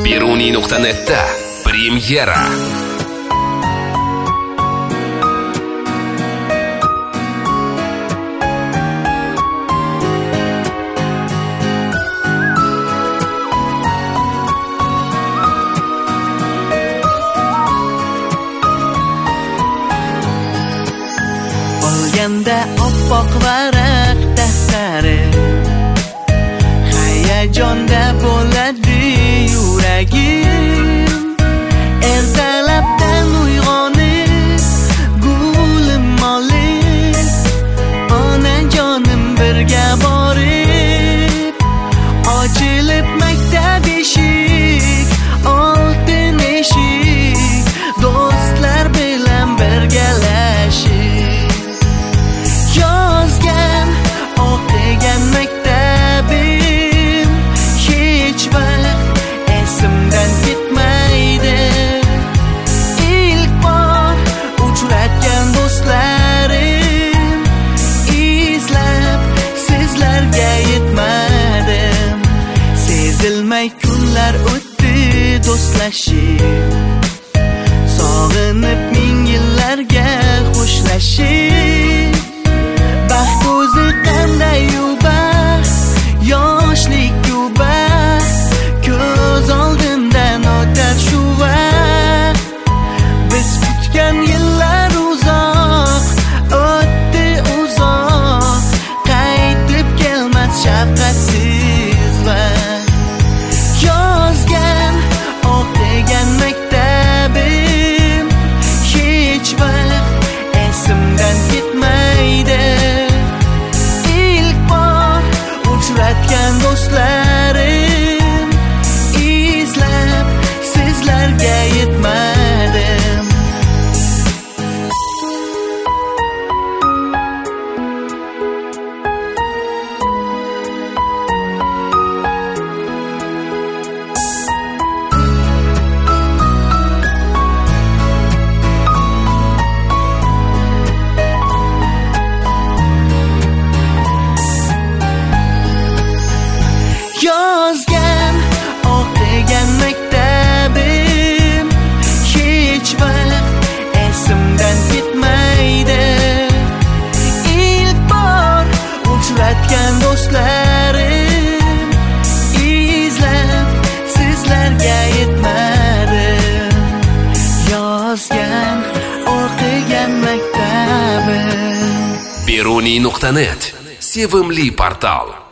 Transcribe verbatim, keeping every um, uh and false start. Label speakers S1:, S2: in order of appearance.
S1: Beruniy nuqta netda premyera.
S2: Olganda oppoq varaq daftari, hayajonda bo'ladi yuragim. Ertalabdan uyg'onib, gulim olib, onajonim birga borib, ochilib maktab eshik, oltin eshik, do'stlar bilan birgalashib yozgan, o'qigan maktabim hech vaqt esimdan ketmaydi. Ilk bor uchratgan do'stlarim, izlab sizlarga yetmadim. Sezilmay kunlar o'tdi do'stlashib, sog'inib ming yillarga xo'shlashib. Baxt o'zi qanday-yu baxt, yoshlik-yu baxt, ko'z oldimdan o'tar shu vaqt. Biz kutgan yillar uzoq, o'tdi uzoq, qaytib kelmas shafqatsiz vaqt. Yozgan, o'qigan maktabim hech vaqt esimdan ketmaydi. Uchratgan do'stlarim, izlab sizlarga yetmadim. Yozgan, o'qigan maktabim hech vaqt esimdan ketmaydi. Ilk bor uchratgan do'stlarim, izlab sizlarga yetmadim. Yozgan, o'qigan maktabim.
S1: Beruniy nuqta net sevimli portal.